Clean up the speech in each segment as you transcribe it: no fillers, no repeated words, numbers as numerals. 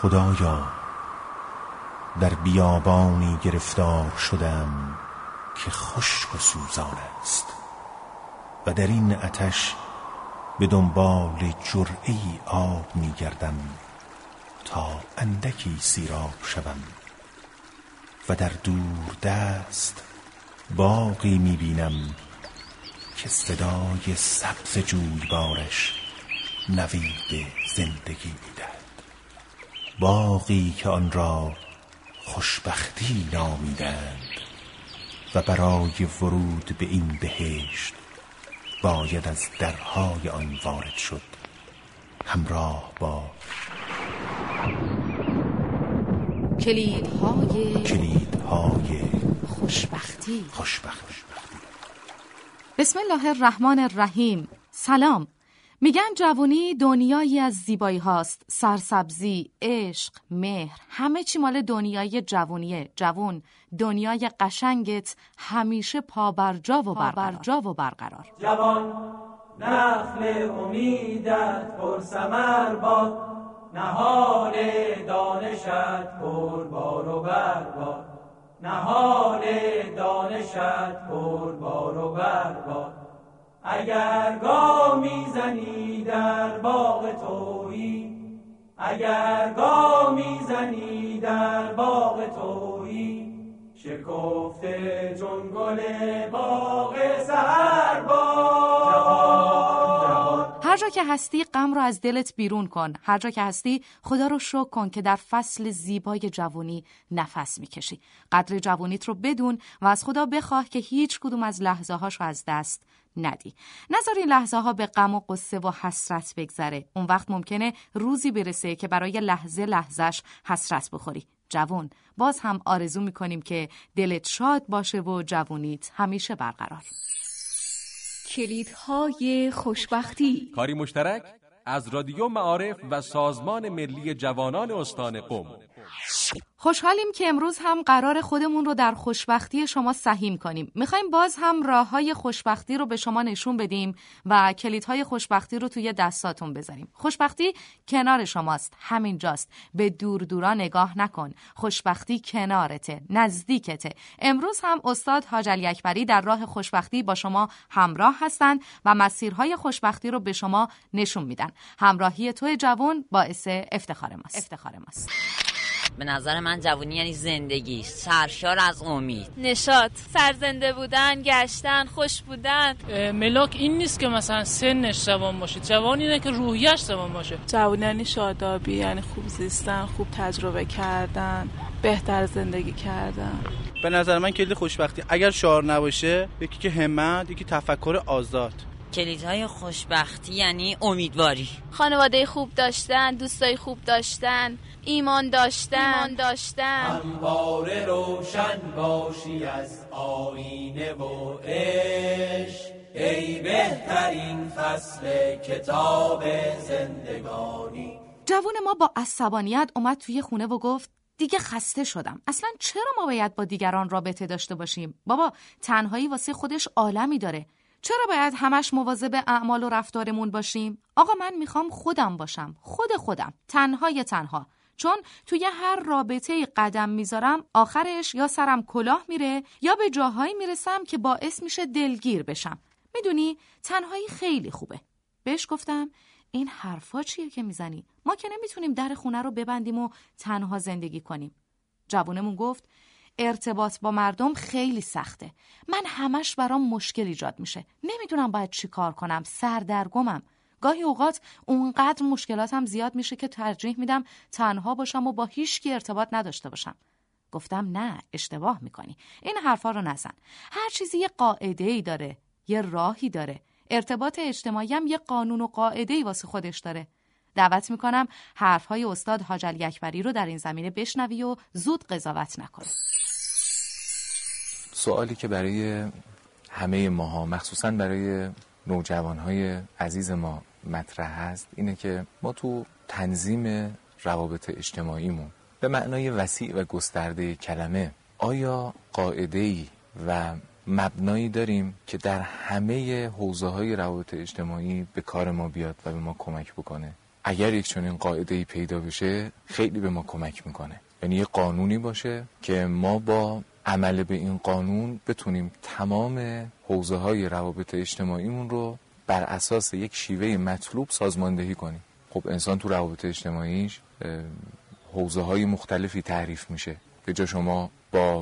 خدایا در بیابانی گرفتار شدم که خشک و سوزان است و در این آتش به دنبال جرعه‌ای آب می‌گردم تا اندکی سیراب شوم و در دور دست باغی می‌بینم که صدای سبز جویبارش نوید زندگی می‌دهد. باغی که آن را خوشبختی نامیدند و برای ورود به این بهشت باید از درهای آن وارد شد همراه با کلیدهای خوشبختی. بسم الله الرحمن الرحیم. سلام. میگن جوانی دنیایی از زیبایی هاست، سرسبزی، عشق، مهر، همه چی مال دنیای جوونیه. جوون، دنیای قشنگت همیشه پابرجا و برقرار. جوان، نخل امیدت پر ثمر باد، نهال دانشت پر بار و برباد، نهال دانشت پر بار و برباد. اگر گام میزنی در باغ تویی، اگر گام میزنی در باغ تویی، شکفته چون گل باغ سحر باد. هر جا که هستی غم رو از دلت بیرون کن. هر جا که هستی خدا رو شکر کن که در فصل زیبای جوانی نفس میکشی. قدر جوانیت رو بدون و از خدا بخواه که هیچ کدوم از لحظه هاش رو از دست ندی. نذار این لحظه ها به غم و قصه و حسرت بگذره. اون وقت ممکنه روزی برسه که برای لحظهش حسرت بخوری. جوان، باز هم آرزو میکنیم که دلت شاد باشه و جوانیت همیشه برقرار. کلیدهای خوشبختی. کاری مشترک از رادیو معارف و سازمان ملی جوانان استان قم. خوشحالیم که امروز هم قرار خودمون رو در خوشبختی شما سهیم کنیم. میخوایم باز هم راه‌های خوشبختی رو به شما نشون بدیم و کلیدهای خوشبختی رو توی دستاتون بذاریم. خوشبختی کنار شماست، همینجاست. به دور دورا نگاه نکن. خوشبختی کنارته، نزدیکته. امروز هم استاد حاج علی اکبری در راه خوشبختی با شما همراه هستن و مسیرهای خوشبختی رو به شما نشون میدن. همراهی تو جوان باعث افتخار ماست. به نظر من جوانی یعنی زندگی، سرشار از امید، نشاط، سرزنده بودن، گشتن، خوش بودن. ملاک این نیست که مثلا سنش جوان باشه، جوان اینه که روحیش جوان باشه. جوانی یعنی شادابی، یعنی خوب زیستن، خوب تجربه کردن، بهتر زندگی کردن. به نظر من کلید خوشبختی اگر شعار نباشه، یکی که همت، یکی تفکر آزاد. کلیدهای خوشبختی یعنی امیدواری، خانواده خوب داشتن، دوستای خوب داشتن، ایمان داشتن. همواره روشن باشی از آینه و عشق، ای بهترین فصل کتاب زندگانی. جوون ما با عصبانیت اومد توی خونه و گفت دیگه خسته شدم. اصلا چرا ما باید با دیگران رابطه داشته باشیم؟ بابا، تنهایی واسه خودش عالمی داره. چرا باید همش مواظب اعمال و رفتارمون باشیم؟ آقا، من میخوام خودم باشم، خودم، تنها. چون توی هر رابطه قدم میذارم آخرش یا سرم کلاه میره یا به جاهایی میرسم که باعث میشه دلگیر بشم. میدونی تنهایی خیلی خوبه. بهش گفتم این حرفا چیه که میزنی؟ ما که نمیتونیم در خونه رو ببندیم و تنها زندگی کنیم. جوونمون گفت ارتباط با مردم خیلی سخته. من همش برام مشکل ایجاد میشه. نمیدونم باید چی کار کنم. سردرگمم. گاهی اوقات اونقدر مشکلاتم زیاد میشه که ترجیح میدم تنها باشم و با هیچ کی ارتباط نداشته باشم. گفتم نه، اشتباه میکنی. این حرفا رو نزن. هر چیزی یه قاعده‌ای داره، یه راهی داره. ارتباط اجتماعی هم یه قانون و قاعده‌ای واسه خودش داره. دعوت میکنم حرفهای استاد حاج علی اکبری رو در این زمینه بشنوی و زود قضاوت نکنی. سوالی که برای همه ماها، مخصوصاً برای نوجوانهای عزیز ما مطرح هست اینه که ما تو تنظیم روابط اجتماعیمون به معنای وسیع و گسترده کلمه آیا قاعده‌ای و مبنایی داریم که در همه حوزه‌های روابط اجتماعی به کار ما بیاد و به ما کمک بکنه؟ اگر یک چنین قاعده‌ای پیدا بشه خیلی به ما کمک میکنه. یعنی یه قانونی باشه که ما با عمل به این قانون بتونیم تمام حوزه‌های روابط اجتماعیمون رو بر اساس یک شیوه مطلوب سازماندهی کنیم. خب انسان تو روابط اجتماعیش حوزه‌های مختلفی تعریف میشه. به جا شما با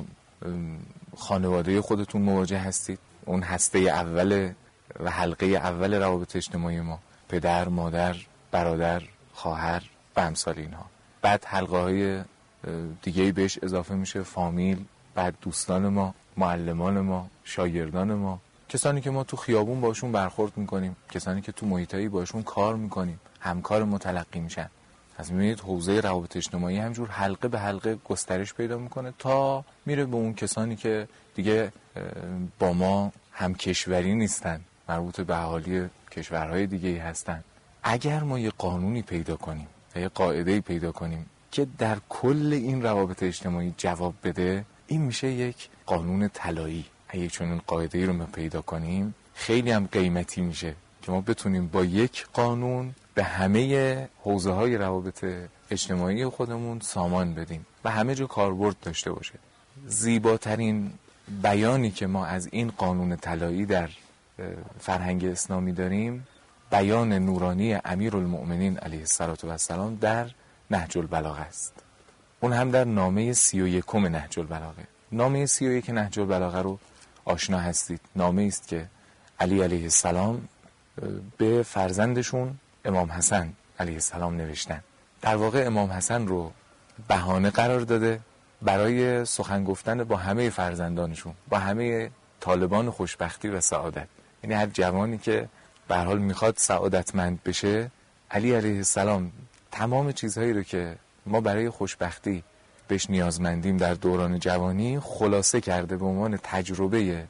خانواده خودتون مواجه هستید، اون هسته اول و حلقه اول روابط اجتماعی ما، پدر، مادر، برادر، خواهر و امثال اینها. بعد حلقه‌های دیگه‌ای بهش اضافه میشه، فامیل، بعد دوستان ما، معلمان ما، شاگردان ما، کسانی که ما تو خیابون باشون برخورد میکنیم، کسانی که تو محیطایی باشون کار میکنیم، همکار متلقی میشن. از میبینید حوزه روابط اجتماعی همجور حلقه به حلقه گسترش پیدا میکنه تا میره به اون کسانی که دیگه با ما هم کشوری نیستن، مربوط به اهالی کشورهای دیگه هستن. اگر ما یه قانونی پیدا کنیم، یه قاعده‌ای پیدا کنیم که در کل این روابط اجتماعی جواب بده، این میشه یک قانون طلایی. اگه چنین قاعده‌ای رو ما پیدا کنیم خیلی هم قیمتی میشه که ما بتونیم با یک قانون به همه حوزه‌های روابط اجتماعی خودمون سامان بدیم و همه جا کاربرد داشته باشه. زیباترین بیانی که ما از این قانون طلایی در فرهنگ اسلامی داریم، بیان نورانی امیرالمؤمنین علیه السلام در نهج البلاغه است. اون هم در نامه 31 نهج البلاغه. نامه 31 نهج البلاغه رو آشنا هستید. نامه است که علی علیه السلام به فرزندشون امام حسن علیه السلام نوشتن. در واقع امام حسن رو بهانه قرار داده برای سخن گفتن با همه فرزندانشون، با همه طالبان خوشبختی و سعادت. یعنی هر جوانی که به هر حال میخواد سعادتمند بشه، علی علیه السلام تمام چیزهایی رو که ما برای خوشبختی بهش نیازمندیم در دوران جوانی خلاصه کرده به عنوان تجربه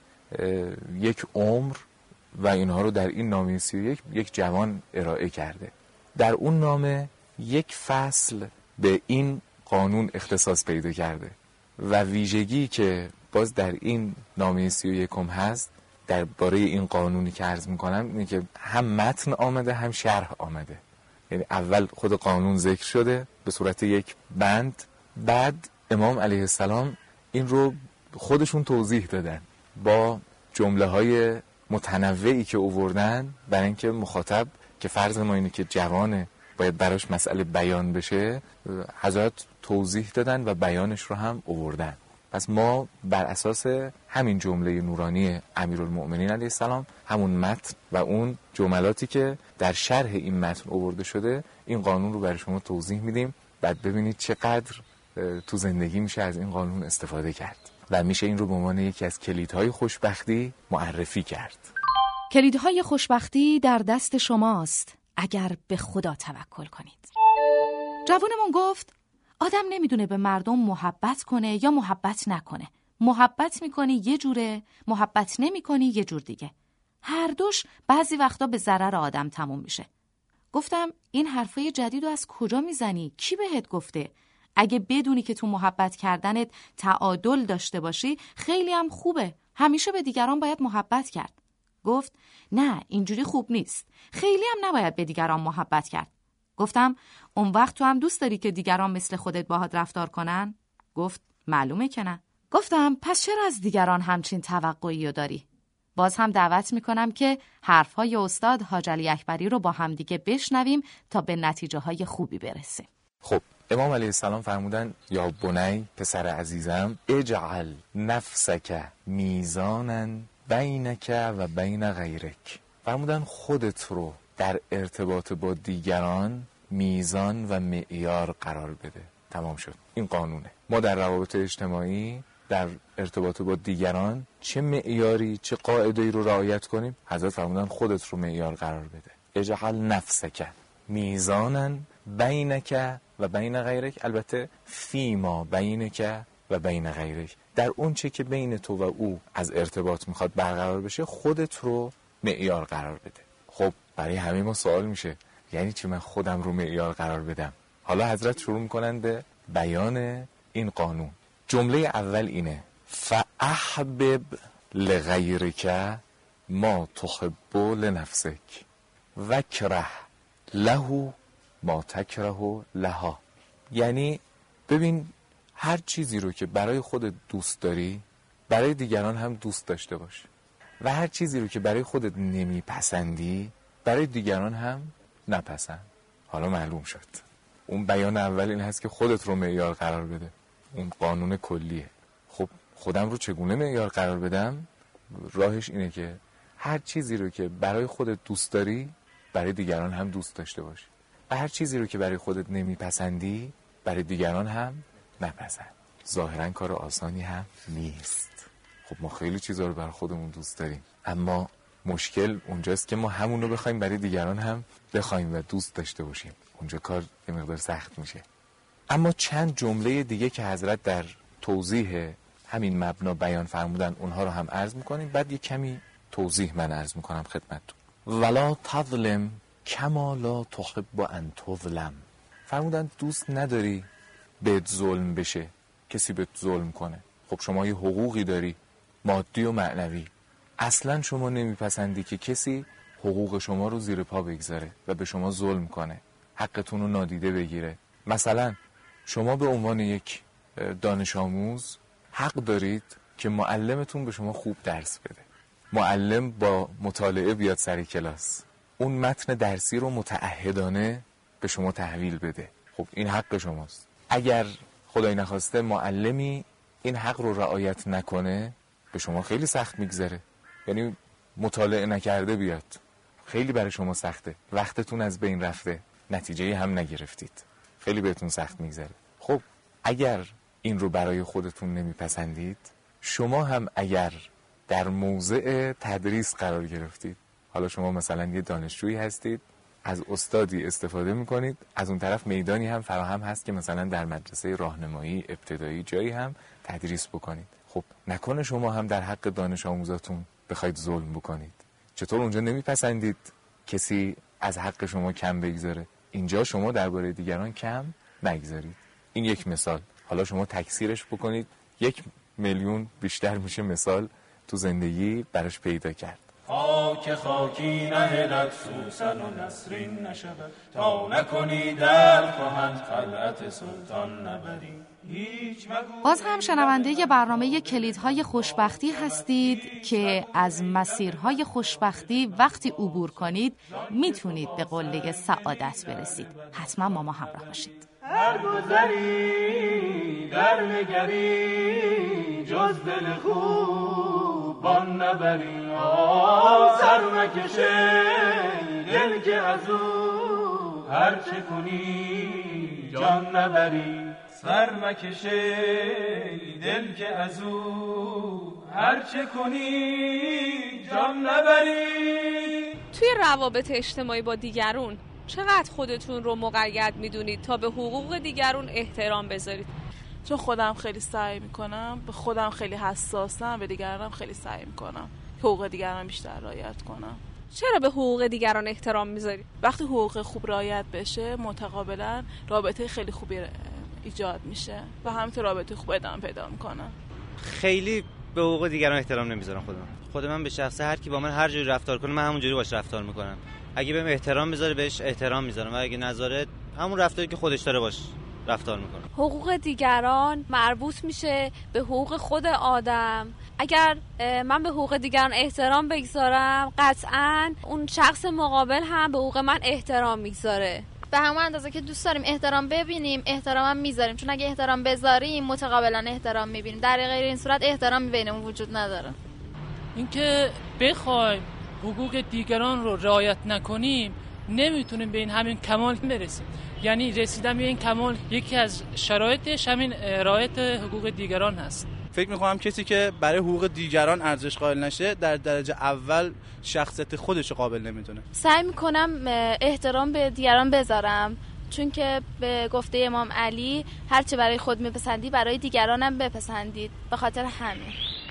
یک عمر و اینها رو در این نامه 31 یک جوان ارائه کرده. در اون نامه یک فصل به این قانون اختصاص پیدا کرده و ویژگی که باز در این نامه 31 هست درباره این قانونی که عرض میکنم اینه که هم متن آمده هم شرح آمده. یعنی اول خود قانون ذکر شده به صورت یک بند، بعد امام علیه السلام این رو خودشون توضیح دادن با جمله های متنوعی که آوردن برای اینکه مخاطب که فرض ما اینه که جوانه باید براش مسئله بیان بشه، حضرت توضیح دادن و بیانش رو هم آوردن. پس ما بر اساس همین جمله نورانی امیرالمؤمنین علیه السلام، همون متن و اون جملاتی که در شرح این متن آورده شده، این قانون رو برای شما توضیح میدیم. بعد ببینید چقدر تو زندگی میشه از این قانون استفاده کرد و میشه این رو به عنوان یکی از کلیدهای خوشبختی معرفی کرد. کلیدهای خوشبختی در دست شماست اگر به خدا توکل کنید. جوانمون گفت آدم نمیدونه به مردم محبت کنه یا محبت نکنه. محبت میکنی یه جوره، محبت نمیکنی یه جور دیگه. هر دوش بعضی وقتا به ضرر آدم تموم میشه. گفتم این حرفای جدید رو از کجا میزنی؟ کی بهت گفته؟ اگه بدونی که تو محبت کردنت تعادل داشته باشی خیلی هم خوبه. همیشه به دیگران باید محبت کرد. گفت نه اینجوری خوب نیست. خیلی هم نباید به دیگران محبت کرد. گفتم اون وقت تو هم دوست داری که دیگران مثل خودت باهات رفتار کنن؟ گفت معلومه که نه. گفتم پس چرا از دیگران همچین توقعی رو داری؟ باز هم دعوت میکنم که حرفهای استاد حاج علی اکبری رو با هم دیگه بشنویم تا به نتیجه های خوبی برسیم. خب امام علیه السلام فرمودن یا بنی، پسر عزیزم، اجعل نفسک میزانا بینک و بین غیرک. فرمودن خودت رو در ارتباط با دیگران میزان و معیار قرار بده. تمام شد. این قانونه. ما در روابط اجتماعی در ارتباط با دیگران چه معیاری چه قاعده‌ای رو رعایت کنیم؟ حضرت فرمودن خودت رو معیار قرار بده. اجعل نفسک میزانا بینک و بین غیرک، البته فیما بینک و بین غیرک، در اون چه که بین تو و او از ارتباط میخواد برقرار بشه خودت رو معیار قرار بده. خب برای همه ما سوال میشه یعنی چی من خودم رو معیار قرار بدم؟ حالا حضرت شروع میکنن به بیان این قانون. جمله اول اینه فاحبب لغیرک ما تحب لنفسک وکره له ما تکره لها. یعنی ببین هر چیزی رو که برای خودت دوست داری برای دیگران هم دوست داشته باش و هر چیزی رو که برای خودت نمیپسندی برای دیگران هم نپسند. حالا معلوم شد اون بیان اول این هست که خودت رو معیار قرار بده، اون قانون کلیه. خب خودم رو چگونه معیار قرار بدم؟ راهش اینه که هر چیزی رو که برای خودت دوست داری برای دیگران هم دوست داشته باشی و هر چیزی رو که برای خودت نمیپسندی برای دیگران هم نپسند. ظاهرا کار آسانی هم نیست. خب ما خیلی چیزا رو برای خودمون دوست داریم، اما مشکل اونجاست که ما همون رو بخوایم برای دیگران هم بخوایم و دوست داشته باشیم. اونجا کار یه مقدار سخت میشه. اما چند جمله دیگه که حضرت در توضیح همین مبنا بیان فرمودن اونها رو هم عرض میکنیم، بعد یه کمی توضیح من عرض میکنم خدمتتون. ولا تظلم کما لا تحب ان تظلم. فرمودن دوست نداری بهت ظلم بشه، کسی بهت ظلم کنه. خب شما یه حقوقی داری مادی و معنوی، اصلا شما نمیپسندی که کسی حقوق شما رو زیر پا بگذاره و به شما ظلم کنه، حقتون رو نادیده بگیره. مثلا شما به عنوان یک دانش آموز حق دارید که معلمتون به شما خوب درس بده. معلم با مطالعه بیاد سر کلاس، اون متن درسی رو متعهدانه به شما تحویل بده. خب این حق شماست. اگر خدای نخواسته معلمی این حق رو رعایت نکنه به شما خیلی سخت میگذره. یعنی مطالعه نکرده بیاد، خیلی برای شما سخته، وقتتون از بین رفته، نتیجه هم نگرفتید، خیلی بهتون سخت میگذره. خب اگر این رو برای خودتون نمیپسندید، شما هم اگر در موضع تدریس قرار گرفتید، حالا شما مثلا یه دانشجویی هستید، از استادی استفاده میکنید، از اون طرف میدانی هم فراهم هست که مثلا در مدرسه راهنمایی ابتدایی جایی هم تدریس بکنید. خب نکنه شما هم در حق دانش آموزاتون بخواید ظلم بکنید. چطور اونجا نمیپسندید کسی از حق شما کم بگذاره؟ اینجا شما درباره دیگران کم نگذارید. این یک مثال. حالا شما تکثیرش بکنید 1,000,000 بیشتر میشه مثال تو زندگی براش پیدا کرد. خاک خاکی نهلت سوسن و نسرین نشود، تا نکنی در کهن خلعت سلطان نبری. باز هم شنونده برنامه کلیدهای خوشبختی هستید که از مسیرهای خوشبختی وقتی عبور کنید میتونید به قله سعادت برسید. حتما با ما همراه باشید. هر گذری در نگری جز دل خوب بان نبری. سر مکشه دل که از او هر چه کنی جان نبری. سر مکشه دل که از او هر چه کنی جان نبری. توی روابط اجتماعی با دیگرون چقدر خودتون رو مقید میدونید تا به حقوق دیگرون احترام بذارید؟ چون خودم خیلی سعی میکنم، به خودم خیلی حساسم، به دیگرانم خیلی سعی میکنم حقوق دیگران بیشتر رعایت کنم. چرا به حقوق دیگران احترام میذارید؟ وقتی حقوق خوب رعایت بشه متقابلا رابطه خیلی خوبی ایجاد میشه و همینطور رابطه خوب ادامه پیدا میکنه. خیلی به حقوق دیگران احترام نمیذارم خود من به شخصه هر کی با من هر جوری رفتار کنه من همونجوری باش رفتار میکنم. اگه بهم احترام میذاره بهش احترام میذارم و اگه نذاره همون رفتاری که خودش داره باش رفتار میکنم. حقوق دیگران مربوط میشه به حقوق خود آدم. اگر من به حقوق دیگران احترام بگذارم قطعاً اون شخص مقابل هم به حقوق من احترام میذاره. به همون اندازه که دوست داریم احترام ببینیم احترام هم میذاریم، چون اگه احترام بذاریم متقابلا احترام میبینیم. در غیر این صورت احترام بینمون وجود نداره. اینکه بخوایم حقوق دیگران رو رعایت نکنیم نمیتونیم به این همین کمال برسیم. یعنی رسیدن به این کمال یکی از شرایطش همین رعایت حقوق دیگران هست. فکر میکنم کسی که برای حقوق دیگران ارزش قائل نشه در درجه اول شخصیت خودش رو قابل نمیدونه. سعی میکنم احترام به دیگران بذارم، چون که به گفته امام علی هرچه برای خود میپسندی برای دیگرانم بپسندید. به خاطر همین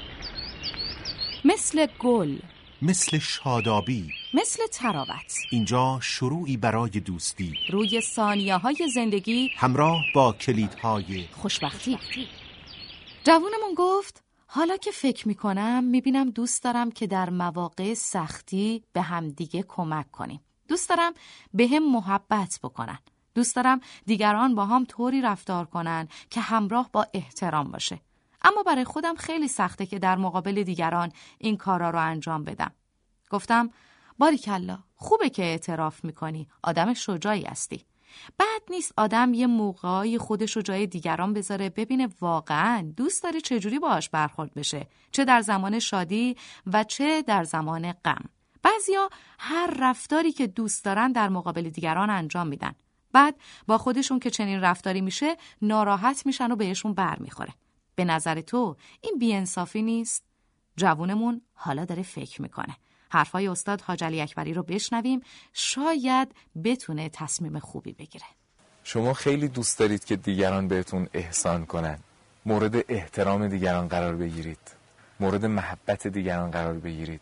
مثل گل، مثل شادابی، مثل تراوت، اینجا شروعی برای دوستی روی ثانیه‌های زندگی همراه با کلیدهای خوشبختی. جوونمون گفت حالا که فکر میکنم میبینم دوست دارم که در مواقع سختی به هم دیگه کمک کنیم. دوست دارم به هم محبت بکنن. دوست دارم دیگران با هم طوری رفتار کنن که همراه با احترام باشه. اما برای خودم خیلی سخته که در مقابل دیگران این کارا رو انجام بدم. گفتم باریکلا، خوبه که اعتراف میکنی، آدم شجاعی هستی. بد نیست آدم یه موقعی خودش رو جای دیگران بذاره، ببینه واقعاً دوست داره چجوری باهاش برخورد بشه، چه در زمان شادی و چه در زمان غم. بعضیا هر رفتاری که دوست دارن در مقابل دیگران انجام میدن. بعد با خودشون که چنین رفتاری میشه ناراحت میشن و بهشون بر میخوره. به نظر تو این بی‌انصافی نیست؟ جوونمون حالا داره فکر میکنه. حرفای استاد حاج علی اکبری رو بشنویم، شاید بتونه تصمیم خوبی بگیره. شما خیلی دوست دارید که دیگران بهتون احسان کنن، مورد احترام دیگران قرار بگیرید، مورد محبت دیگران قرار بگیرید،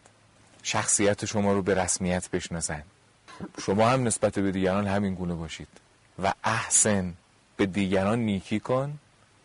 شخصیت شما رو به رسمیت بشناسن. شما هم نسبت به دیگران همین گونه باشید و احسن، به دیگران نیکی کن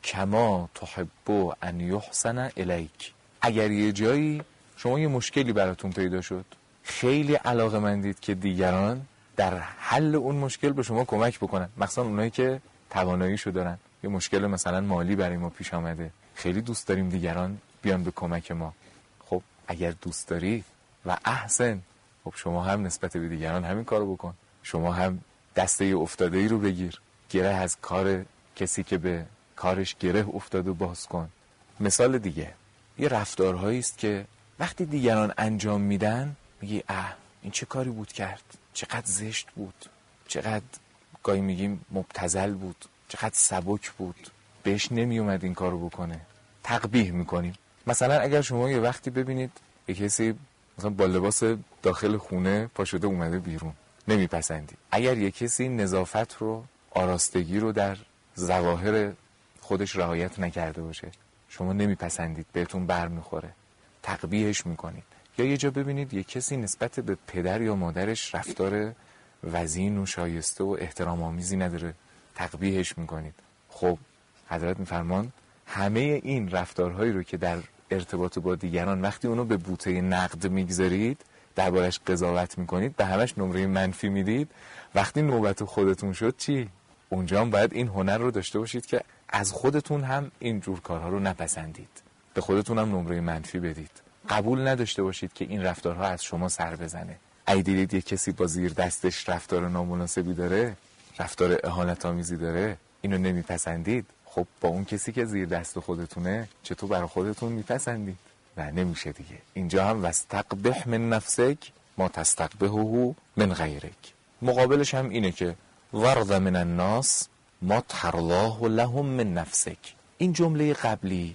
کما تحب ان یحسن الیک. اگر یه جایی شما یه مشکلی براتون پیدا شد، خیلی علاقه‌مندید که دیگران در حل اون مشکل به شما کمک بکنن، مثلا اونایی که تواناییشو دارن. یه مشکل مثلا مالی برای ما پیش آمده، خیلی دوست داریم دیگران بیان به کمک ما. خب اگر دوست داری و احسن، خب شما هم نسبت به دیگران همین کارو بکن. شما هم دسته افتاده‌ای رو بگیر، گره از کار کسی که به کارش گره افتاده باز کن. مثال دیگه، یه رفتارهایی است که وقتی دیگران انجام میدن میگی این چه کاری بود کرد، چقدر زشت بود، چقدر گاهی میگیم مبتذل بود، چقدر سبک بود، بهش نمیومد این کارو بکنه. تقبیح میکنیم. مثلا اگر شما یه وقتی ببینید یه کسی مثلا با لباس داخل خونه پاشده اومده بیرون، نمیپسندید. اگر یه کسی نظافت رو، آراستگی رو در ظواهر خودش رعایت نکرده باشه، شما نمیپسندید، بهتون برمیخوره، تقبیحش میکنید. یا یه جا ببینید یه کسی نسبت به پدر یا مادرش رفتار وزین و شایسته و احترام آمیزی نداره، تقبیحش میکنید. خب حضرت میفرمان همه این رفتارهایی رو که در ارتباط با دیگران وقتی اونو به بوته نقد میگذارید، دربارش قضاوت میکنید، به همش نمره منفی میدید، وقتی نوبت خودتون شد چی؟ اونجا هم باید این هنر رو داشته باشید که از خودتون هم این جور کارها رو نپسندید، به خودتون هم نمره منفی بدید. قبول نداشته باشید که این رفتارها از شما سر بزنه. اگه دیدید یک کسی با زیر دستش رفتار نامناسبی داره، رفتار اهانت آمیزی داره، اینو نمیپسندید، خب با اون کسی که زیر دست خودتونه چطور برای خودتون میپسندید؟ نه، نمیشه دیگه. اینجا هم واستقبح من نفسک ما تستقبحه من غیرک. مقابلش هم اینه که ورض من الناس ما ترضاه لهم من نفسک. این جمله قبلی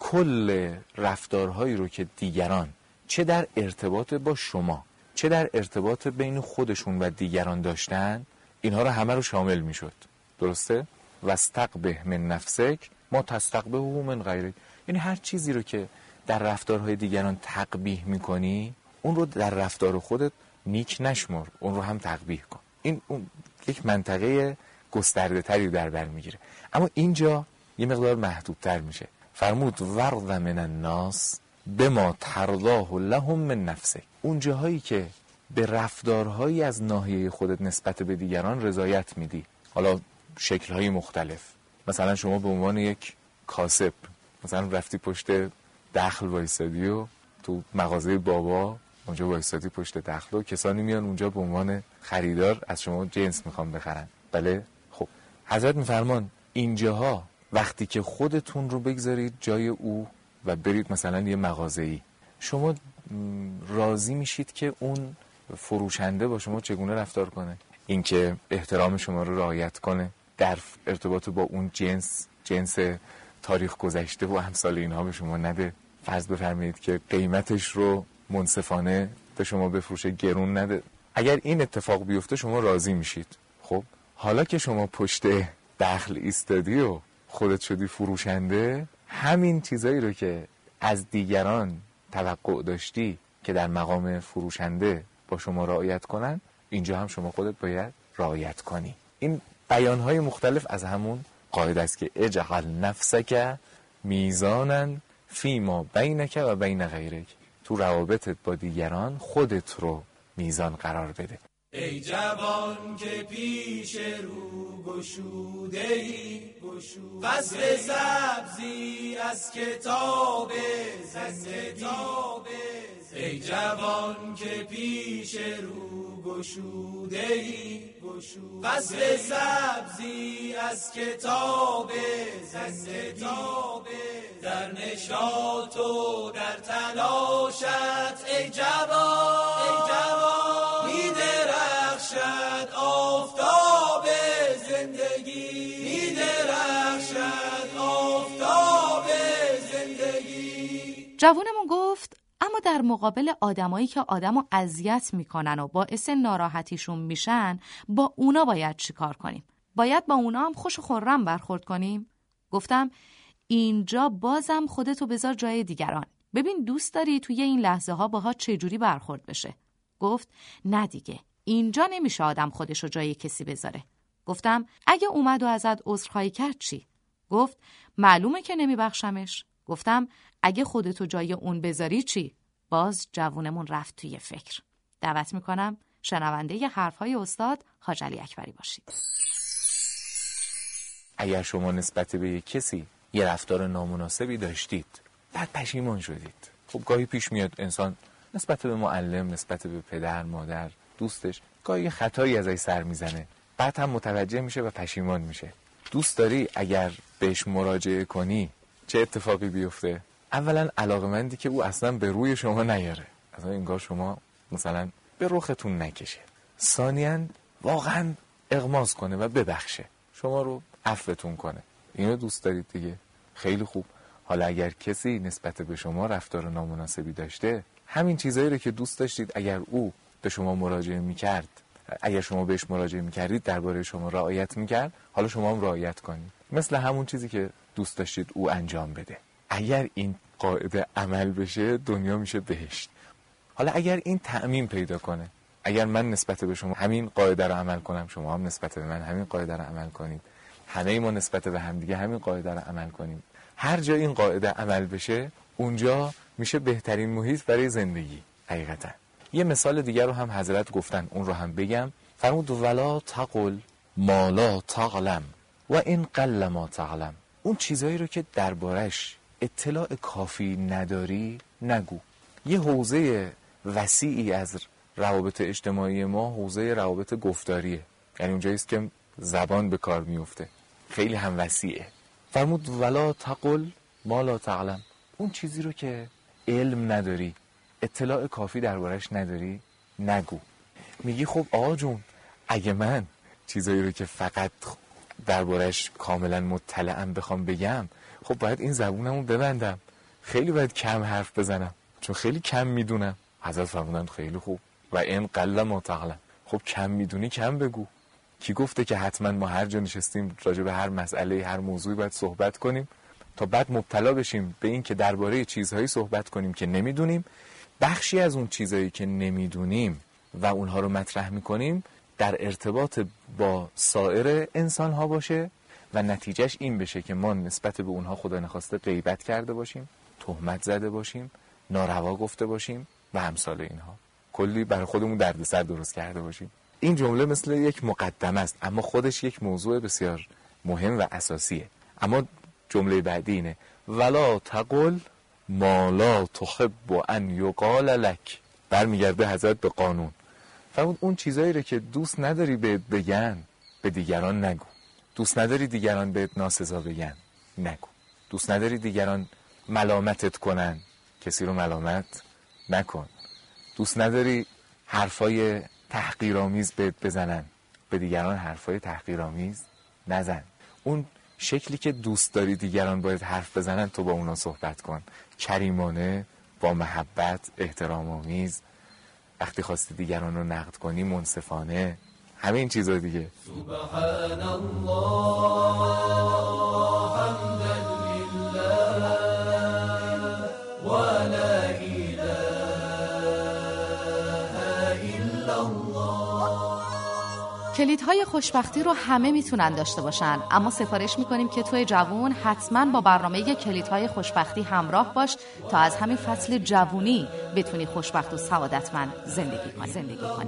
کل رفتارهایی رو که دیگران چه در ارتباط با شما چه در ارتباط بین خودشون و دیگران داشتن، اینها رو همه رو شامل میشد. درسته؟ واستقبح من نفسک ما تستقبحه من غیرک. یعنی هر چیزی رو که در رفتارهای دیگران تقبیح میکنی، اون رو در رفتار خودت نیک نشمر، اون رو هم تقبیح کن. این اون یک منطقه گسترده تری در بر میگیره. اما اینجا یه مقدار محدودتر میشه. فرمود ورض من الناس بما ترضاه لهم من نفسک. اون جاهایی که به رفتارهایی از ناحیه خودت نسبت به دیگران رضایت میدی، حالا شکل‌های مختلف، مثلا شما به عنوان یک کاسب مثلا رفتی پشت دخل وایسادی و تو مغازه بابا اونجا وایسادی پشت دخل و کسانی میان اونجا به عنوان خریدار از شما جنس میخوان بخرن. بله، خب حضرت میفرمان اینجاها وقتی که خودتون رو بگذارید جای او و برید مثلا یه مغازه‌ای، شما راضی میشید که اون فروشنده با شما چگونه رفتار کنه، اینکه احترام شما رو رعایت کنه، در ارتباط با اون جنس تاریخ گذشته و امثال اینها به شما نده، فرض بفرمایید که قیمتش رو منصفانه به شما بفروشه، گرون نده. اگر این اتفاق بیفته شما راضی میشید. خب حالا که شما پشت دخل ایستادی و خودت شدی فروشنده، همین چیزایی رو که از دیگران توقع داشتی که در مقام فروشنده با شما رعایت کنن، اینجا هم شما خودت باید رعایت کنی. این بیانهای مختلف از همون قاعده است که اجعل نفسک میزانا فیما بینک و بین غیرک. تو روابطت با دیگران خودت رو میزان قرار بده. ای جوان که پیش رو گشوده‌ای، فصل سبزی از کتاب زندگی. ای جوان که پیش رو گشوده‌ای، فصل سبزی از کتاب زندگی. در نشاط و در تلاشت ای جوان می‌درخشد آفتاب زندگی، می‌درخشد آفتاب زندگی. جوونمون گفت اما در مقابل آدمایی که آدمو اذیت میکنن و باعث ناراحتیشون میشن، با اونا باید چیکار کنیم؟ باید با اونا هم خوش و خرم برخورد کنیم؟ گفتم اینجا بازم خودتو بذار جای دیگران. ببین دوست داری توی این لحظه ها باها چجوری برخورد بشه؟ گفت نه دیگه، اینجا نمیشه آدم خودشو جای کسی بذاره. گفتم اگه اومد و ازت عذرخواهی کرد چی؟ گفت معلومه که نمیبخشمش. گفتم اگه خودتو جای اون بذاری چی؟ باز جوونمون رفت توی فکر. دعوت میکنم شنونده ی حرفهای استاد حاج علی اکبری باشید. اگر شما نسبت به یک کسی یه رفتار نامناسبی داشتید، بعد پشیمان شدید، خب گاهی پیش میاد انسان نسبت به معلم، نسبت به پدر، مادر، دوستش گاهی خطایی ازش سر میزنه، بعد هم متوجه میشه و پشیمان میشه. دوست داری اگر بهش مراجعه کنی چه اتفاقی بیفته؟ اولا علاقمندی که او اصلا به روی شما نیاره، اصلا انگار شما مثلا به رختون نکشه. ثانیاً واقعا اغماض کنه و ببخشه، شما رو عفوتون کنه. اینو دوست دارید دیگه؟ خیلی خوب. حالا اگر کسی نسبت به شما رفتار نامناسبی داشته، همین چیزایی رو که دوست داشتید اگر او به شما مراجعه میکرد، اگر شما بهش مراجعه میکردید درباره شما رعایت میکرد، حالا شما هم رعایت کنید، مثل همون چیزی که دوست داشتید او انجام بده. اگر این قاعده عمل بشه دنیا میشه بهشت. حالا اگر این تعمیم پیدا کنه، اگر من نسبت به شما همین قاعده رو عمل کنم، شما هم نسبت به من همین قاعده رو عمل کنید، همه ما نسبت به همدیگه همین قاعده رو عمل کنیم، هر جا این قاعده عمل بشه اونجا میشه بهترین محیط برای زندگی. حقیقتا یه مثال دیگر رو هم حضرت گفتن، اون رو هم بگم. فرمود ولا تقل ما لا تعلم و این قل ما تعلم. اون چیزایی رو که دربارش اطلاع کافی نداری نگو. یه حوزه وسیعی از روابط اجتماعی ما حوزه روابط گفتاریه، یعنی اونجاییست که زبان به کار میفته، خیلی هم وسیعه. فرمود ولا تقل ما لا تعلم. اون چیزی رو که علم نداری، اطلاع کافی دربارش نداری نگو. میگی خب آقا جون اگه من چیزایی رو که فقط دربارش کاملا مطلعم بخوام بگم، خب باید این زبونمو ببندم، خیلی باید کم حرف بزنم چون خیلی کم میدونم. حضرت فرمودن خیلی خوب و این قل ما تعلم. خب کم میدونی کم بگو. کی گفته که حتما ما هر جا نشستیم راجع به هر مسئله هر موضوعی باید صحبت کنیم تا بعد مبتلا بشیم به این که درباره چیزهایی صحبت کنیم که نمیدونیم؟ بخشی از اون چیزهایی که نمیدونیم و اونها رو مطرح میکنیم در ارتباط با سایر انسان ها باشه و نتیجهش این بشه که ما نسبت به اونها خدا نخواسته غیبت کرده باشیم، تهمت زده باشیم، ناروا گفته باشیم و امثال اینها، کلی برای خودمون دردسر درست کرده باشیم. این جمله مثل یک مقدمه است اما خودش یک موضوع بسیار مهم و اساسیه. اما جمله بعدی اینه ولا تقل ما لا تحب ان یقال لک. برمیگرده حضرت به قانون. فرمود اون چیزایی رو که دوست نداری بهت بگن به دیگران نگو. دوست نداری دیگران بهت ناسزا بگن نگو. دوست نداری دیگران ملامتت کنن، کسی رو ملامت نکن. دوست نداری حرفای تحقیرآمیز بهت بزنن، به دیگران حرفای تحقیرآمیز نزن. اون شکلی که دوست داری دیگران باید حرف بزنن تو با اونا صحبت کن، کریمانه، با محبت، احترام آمیز. وقتی خواستی دیگران رو نقد کنی منصفانه، همه این چیزا دیگه. سبحان الله حمدا لله و لا اله الا الله کلیدهای خوشبختی رو همه میتونن داشته باشن، اما سفارش میکنیم که توی جوون حتما با برنامه کلیدهای خوشبختی همراه باش تا از همین فصل جوونی بتونی خوشبخت و سعادتمند زندگی کنی.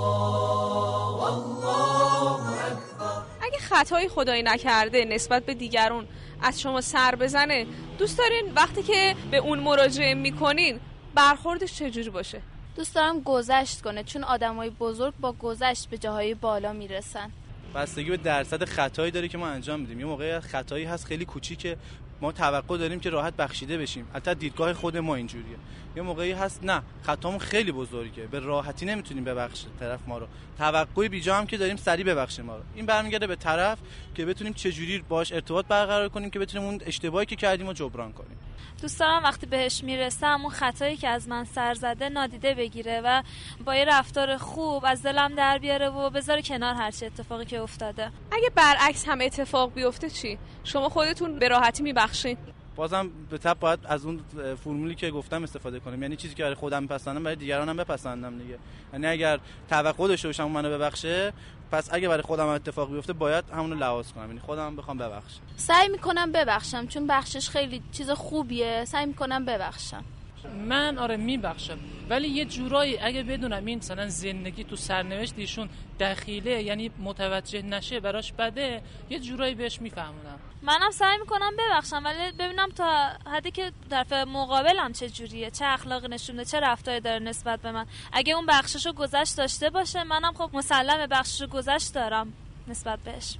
اگه خطایی خدایی نکرده نسبت به دیگران از شما سر بزنه، دوست دارین وقتی که به اون مراجعه میکنین برخوردش چجوری باشه؟ دوست دارم گذشت کنه، چون آدمای بزرگ با گذشت به جاهای بالا میرسن. بستگی به درصد خطایی داره که ما انجام میدیم. یه موقعی خطایی هست خیلی کوچیکه ما توقع داریم که راحت بخشیده بشیم، البته دیدگاه خود ما اینجوریه. یه موقعی هست نه، خطامون خیلی بزرگه، به راحتی نمیتونیم ببخشیم طرف ما رو، توقع بیجا هم که داریم سریع ببخشه ما رو. این برمیگرده به طرف که بتونیم چجوری باهاش ارتباط برقرار کنیم که بتونیم اون اشتباهی که کردیم رو جبران کنیم. دوست دارم وقتی بهش میرسم اون خطایی که از من سر زده نادیده بگیره و با یه رفتار خوب از دلم در بیاره و بذاره کنار هر چه اتفاقی که افتاده. اگه برعکس هم اتفاق بیفته چی؟ شما خودتون به راحتی میبخشین؟ بازم به تبع باید از اون فرمولی که گفتم استفاده کنیم، یعنی چیزی که برای خودم میپسندم برای دیگرانم بپسندم دیگه. یعنی اگر توقع داشته باشم منو ببخشه، پس اگه برای خودم اتفاق بیفته باید همونو لحاظ کنم، یعنی خودم بخوام ببخشم. سعی میکنم ببخشم، چون بخشش خیلی چیز خوبیه. سعی میکنم ببخشم. من آره میبخشم، ولی یه جورایی اگه بدونم این مثلا زندگی تو سرنوشت ایشون دخیله، یعنی متوجه نشه براش بده، یه جورایی بهش میفهمونم. منم سعی میکنم ببخشم، ولی ببینم تا حدی که طرف مقابلم چه جوریه، چه اخلاقی نشونه، چه رفتاری داره نسبت به من. اگه اون بخششو گذشت داشته باشه، منم خب مسلمه بخششو گذشت دارم نسبت بهش.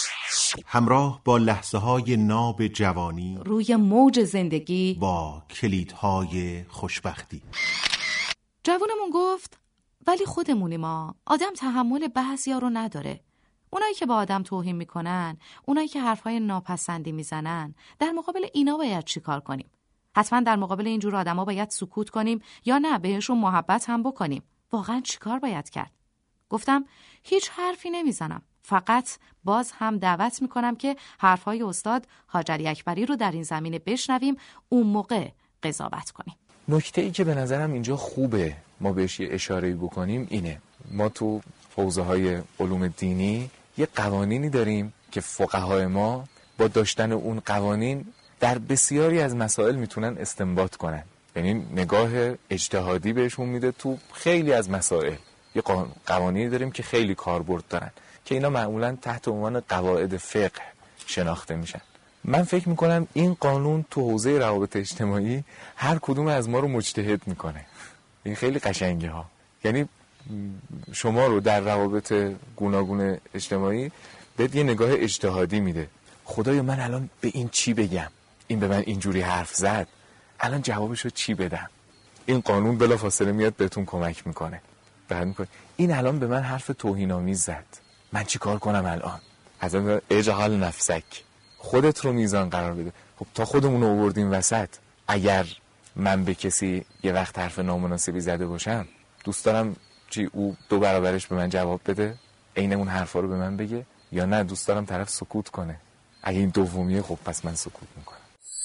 همراه با لحظه‌های ناب جوانی روی موج زندگی با کلیدهای خوشبختی. جوانمون گفت ولی خودمونی ما، آدم تحمل بعضیا رو نداره. اونایی که با آدم توهین میکنن، اونایی که حرفای ناپسندی میزنن، در مقابل اینا باید چی کار کنیم؟ حتما در مقابل اینجور آدما باید سکوت کنیم یا نه بهشون محبت هم بکنیم؟ واقعا چی کار باید کرد؟ گفتم هیچ حرفی نمیزنم، فقط باز هم دعوت میکنم که حرفهای استاد هاجری اکبری رو در این زمینه بشنویم، اون موقع قضاوت کنیم. نکته‌ای که به نظرم اینجا خوبه ما بهش یه اشاره‌ای بکنیم اینه، ما تو حوزه‌های علوم دینی یه قوانینی داریم که فقهای ما با داشتن اون قوانین در بسیاری از مسائل میتونن استنباط کنن، یعنی نگاه اجتهادی بهشون میده تو خیلی از مسائل. یه قوانینی داریم که خیلی کاربرد دارن که اینا معمولا تحت عنوان قواعد فقه شناخته میشن. من فکر میکنم این قانون تو حوزه روابط اجتماعی هر کدوم از ما رو مجتهد میکنه. این خیلی قشنگه ها، یعنی شما رو در روابط گوناگون اجتماعی بهت یه نگاه اجتهادی میده. خدایا من الان به این چی بگم؟ این به من اینجوری حرف زد، الان جوابشو چی بدم؟ این قانون بلافاصله میاد بهتون کمک میکنه. این الان به من حرف توهین‌آمیز زد، من چی کار کنم الان؟ از اون اجعل نفسک، خودت رو میزان قرار بده. خب تا خودمون رو آوردیم وسط، اگر من به کسی یه وقت حرف نامناسبی زده باشم، دوست دارم چی او 2 برابرش به من جواب بده، عین اون حرفا رو به من بگه، یا نه دوست دارم طرف سکوت کنه؟ اگه این دومیه خب پس من سکوت میکنم.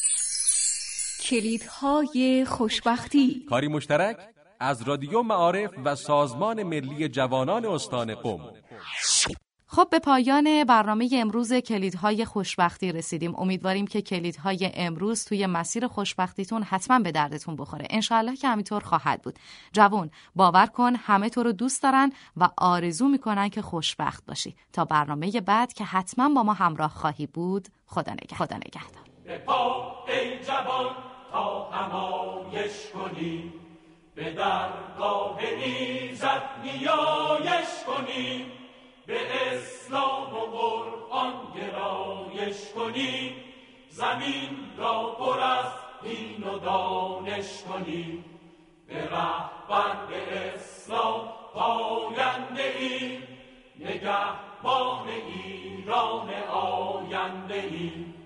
کلیدهای خوشبختی، کاری مشترک از رادیو معارف و سازمان ملی جوانان استان قم. خب به پایان برنامه امروز کلیدهای خوشبختی رسیدیم. امیدواریم که کلیدهای امروز توی مسیر خوشبختیتون حتما به دردتون بخوره. انشالله که همینطور خواهد بود. جوان باور کن همه تو رو دوست دارن و آرزو میکنن که خوشبخت باشی. تا برنامه بعد که حتما با ما همراه خواهی بود. خدا نگهدار. به پا ای جوان تا همایش کنی، به درگاه ایزد نیایش کنی، به اسلام و قرآن گرایش کنی، زمین را پر از دین و دانش کنی، به رهبر به اسلام پاینده ای، نگهبان ایران آینده ای.